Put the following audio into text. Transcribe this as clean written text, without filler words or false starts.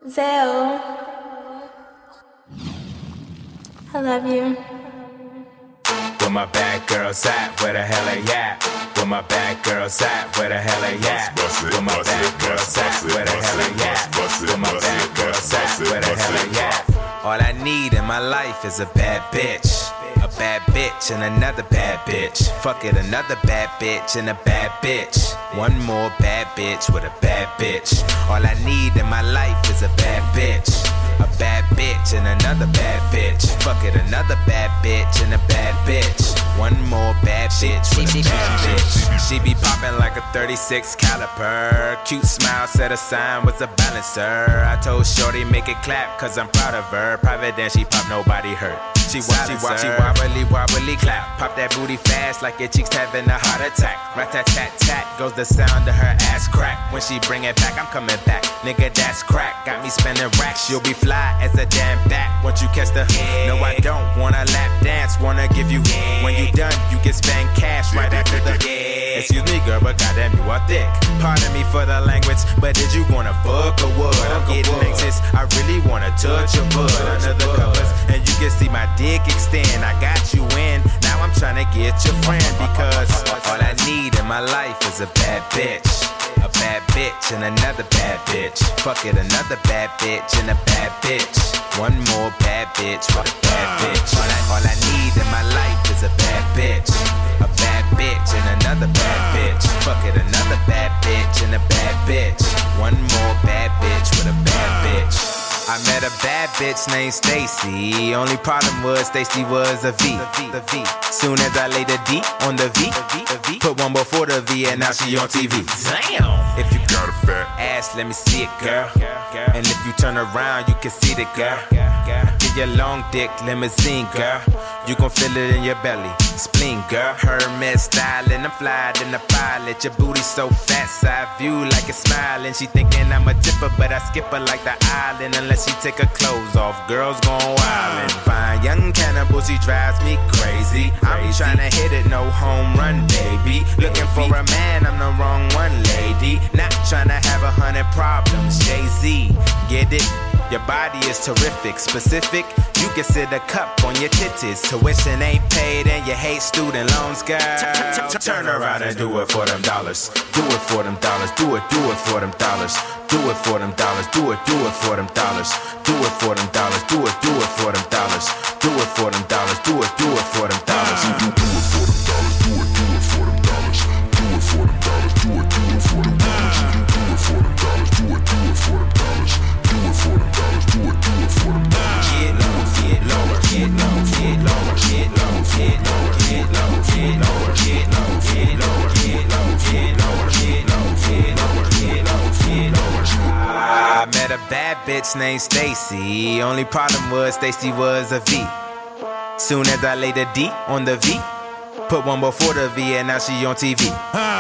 Zell, I love you. Where my bad girls at? Where the hell are you at? Where my bad girls at? Where the hell are you at? Where my bad girls at? Where the hell are you at? Where my bad girls at? Where the hell are you at? All I need in my life is a bad bitch. A bad bitch and another bad bitch. Fuck it, another bad bitch and a bad bitch. One more bad bitch with a bad bitch. All I need in my life is a bad bitch. A bad bitch and another bad bitch. Fuck it, another bad bitch and a bad bitch. One more bad bitch with a bad bitch. She be popping like a 36 caliber. Cute smile said a sign was a balancer. I told Shorty make it clap cause I'm proud of her. Private then she pop, nobody hurt. She wobbly clap. Pop that booty fast like your cheeks having a heart attack. Rat-tat-tat-tat goes the sound of her ass crack. When she bring it back, I'm coming back. Nigga, that's crack. Got me spending racks. You'll be fly as a damn bat once you catch the No, I don't wanna lap dance. Wanna give you When you done, you get spend cash right after the Excuse me, girl, but goddamn, you are thick. Pardon me for the language, but did you wanna fuck or what? I'm getting anxious. I really wanna touch your butt under the covers, and you can see my dick extend. I got you in. Now I'm trying to get your friend because all I need in my life is a bad bitch. A bad bitch and another bad bitch. Fuck it, another bad bitch and a bad bitch. One more bad bitch with a bad bitch. All I need in my life is a bad bitch. A bad bitch and another bad bitch. Fuck it, another bad bitch and a bad bitch. One more bad bitch with a bad bitch. I met a bad bitch named Stacy. Only problem was Stacy was a V. Soon as I laid a D on the V, put one before the V and now she on TV. Damn! If you got a fat ass, let me see it, girl. And if you turn around, you can see the girl. I give you long dick limousine, girl. You gon' feel it in your belly, spleen, girl. Hermes stylin', I'm fly than the pilot. Your booty so fat, side view like a smilin'. She thinking I'm a tipper, but I skip her like the island. Unless she take her clothes off, girls gon' wildin'. Fine young cannibal, she drives me crazy. I'm tryna hit it, no home run, baby. Looking for a man, I'm the wrong one, lady. Not tryna have 100 problems, Jay-Z, get it? Your body is terrific, specific. You can sit a cup on your titties. Tuition ain't paid and you hate student loans, girl. Turn around and do it for them dollars. Do it for them dollars. Do it for them dollars. Do it for them dollars. Do it for them dollars. Do it for them dollars. Do it for them dollars. Do it for them dollars. Do it for them dollars. Do it for them dollars. Do it for them dollars. Do it for them dollars. Do it for them dollars. Do it for them dollars. Do it for them dollars. Do it for them dollars. Do it for them dollars. Get low, get lower, get low, get lower, get low, get lower, get low, get lower, get low, get lower, get low, get lower, get low, get lower, get low, get lower. I met a bad bitch named Stacy. Only problem was Stacy was a V. Soon as I laid a D on the V, put one before the V and now she on TV.